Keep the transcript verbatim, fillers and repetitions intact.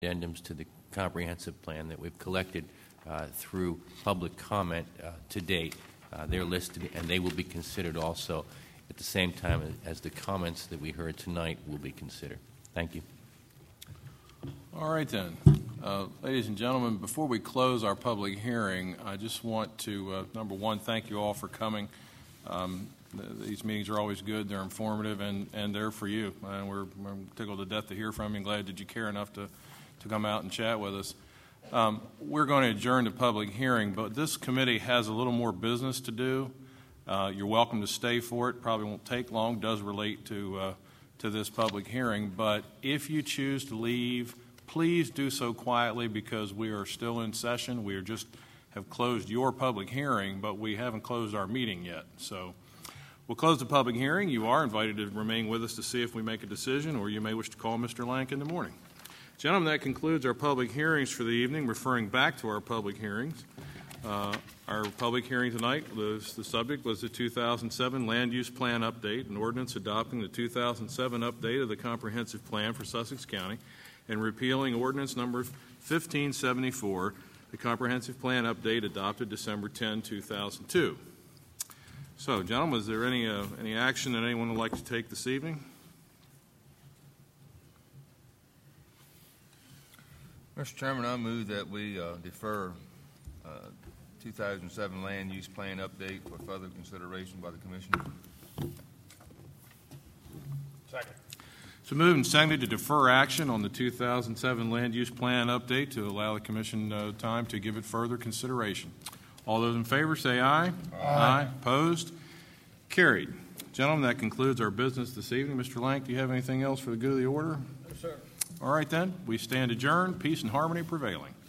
addendums to the comprehensive plan that we've collected uh, through public comment uh, to date. Uh, they're listed, and they will be considered also at the same time as the comments that we heard tonight will be considered. Thank you. All right, then. Uh, ladies and gentlemen, before we close our public hearing, I just want to, uh, number one, thank you all for coming. Um, th these meetings are always good. They're informative, and, and they're for you. And we're, we're tickled to death to hear from you and glad that you care enough to, to come out and chat with us. Um, we're going to adjourn the public hearing, but this committee has a little more business to do. Uh, you're welcome to stay for it. Probably won't take long. It does relate to, uh, to this public hearing. But if you choose to leave, please do so quietly, because we are still in session. We are just have closed your public hearing, but we haven't closed our meeting yet. So we'll close the public hearing. You are invited to remain with us to see if we make a decision, or you may wish to call Mister Lank in the morning. Gentlemen, that concludes our public hearings for the evening. Referring back to our public hearings, uh, our public hearing tonight, was, the subject was the two thousand seven Land Use Plan Update, an ordinance adopting the two thousand seven update of the Comprehensive Plan for Sussex County and repealing ordinance number fifteen seventy-four, the Comprehensive Plan Update adopted December tenth, two thousand two. So, gentlemen, is there any, uh, any action that anyone would like to take this evening? Mister Chairman, I move that we uh, defer uh, two thousand seven Land Use Plan Update for further consideration by the Commission. Second. So moved and seconded to defer action on the two thousand seven Land Use Plan Update to allow the Commission uh, time to give it further consideration. All those in favor say aye. Aye. Aye. Opposed? Carried. Gentlemen, that concludes our business this evening. Mister Lank, do you have anything else for the good of the order? No, sir. All right, then. We stand adjourned. Peace and harmony prevailing.